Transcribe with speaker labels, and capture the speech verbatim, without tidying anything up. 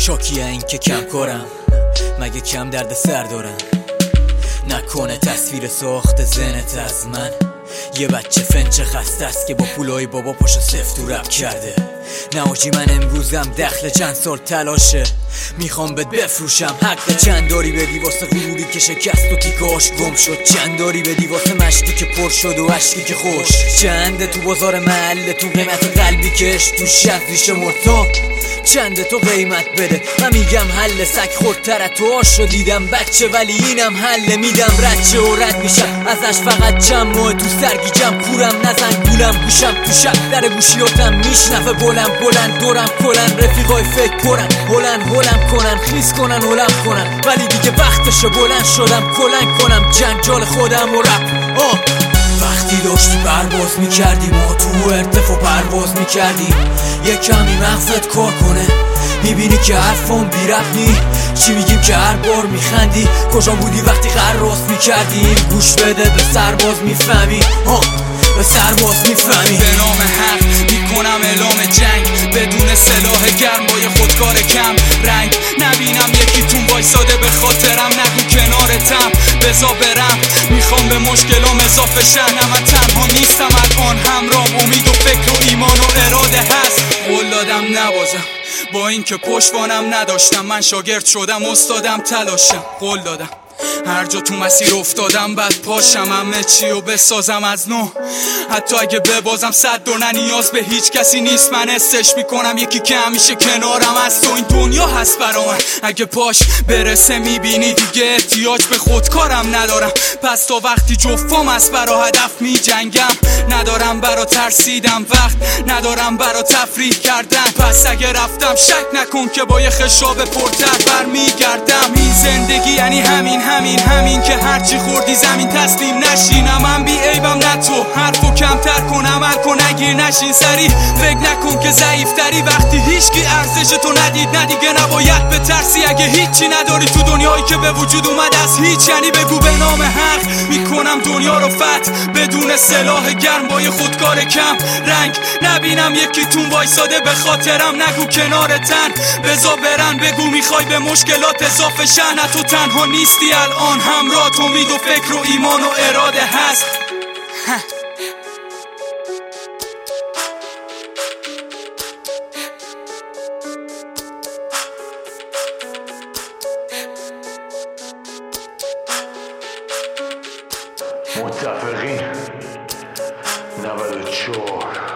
Speaker 1: شاکیه این که کم کارم، مگه کم درد سر دارم؟ نکنه تصویر ساخت زنت از من یه بچه فنچ خسته است که با پولای بابا پاشو سفت و رب کرده. نه آجی من امروزم دخل چند سال تلاشه، میخوام بهت بفروشم. حق چند داری بدی واسه غروری که شکست و تیکاش گم شد؟ چند داری بدی واسه مشتی که پر شد و عشقی که خوش؟ چنده تو بازار محلتون قیمت قلبی کش تو شب ریشه مرتا؟ چنده تو قیمت بده؟ من میگم حل سگ خودتر تو آشو دیدم بچه، ولی اینم حل میدم رچه و رد میشم ازش. فقط چند ماه تو سرگیجم کورم نزن گولم گوشم تو شب در گوشیاتم میشنفه بلند بلند دورم کلن رفیقای فکر پرن هلن هلم کنن خیز کنن هلم کنن، ولی دیگه وقتشه بلند شدم کلنگ کنم جنجال خودم و رپ. آه وقتی داشتی پرواز میکردی ما تو ارتفاع پرواز میکردی، یه کمی مغزت کار کنه میبینی که حرفم بی ربط نی. چی میگیم که هر بار میخندی؟ کجا بودی وقتی خراس میکردی؟ گوش بده به سرباز میفهمی، ها به سرباز میفهمی.
Speaker 2: به نام حق میکنم اعلام جنگ بدون سلاح گرم با یه خودکار کم رنگ. نبینم یکیتون وایساده به خاطرم، نگو کنارتم بزا برم. میخوام به مشکلام اضافه شن، من تنها نیستم الان همرام امید و فکر و ایمان و اراده هست. قول دادم نبازم با اینکه پشتوانم نداشتم، من شاگرد شدم استادم تلاشم. قول دادم هر جا تو مسیر افتادم بعد پاشم همه چی و بسازم از نو. حتی اگه ببازم صد و نه نیاز به هیچ کسی نیست، من استش میکنم یکی که همیشه کنارم از تو. این دنیا هست برا من اگه پاش برسه میبینی دیگه احتیاج به خودکارم ندارم. پس تا وقتی جفام است برا هدف میجنگم، ندارم برا ترسیدم وقت ندارم برا تفریح کردن. پس اگه رفتم شک نکن که با یه خشاب پرتر برمیگردم. این زندگی یعنی همین همین همین که هرچی خوردی زمین تسلیم نشینم. من بی عیبم نه تو حرفو کمتر کن عمل کن نگیر نشین سری. فکر نکن که ضعیفتری وقتی هیچکی ارزش تو ندید. نه دیگه نباید بترسی اگه هیچی نداری تو دنیایی که به وجود اومد از هیچ. یعنی بگو به نام حق میکنم دنیا رو فتح بدون سلاح گرم با یه خودکار کم رنگ. نبینم یکیتون وایساده به خاطرم، نگو کنارتن بزا برن. بگو میخوای به مشکلات اضافه شن، تو تنها نیستی الان همراه امید و فکر و ایمان و اراده هست.
Speaker 3: متفقین نود و چهار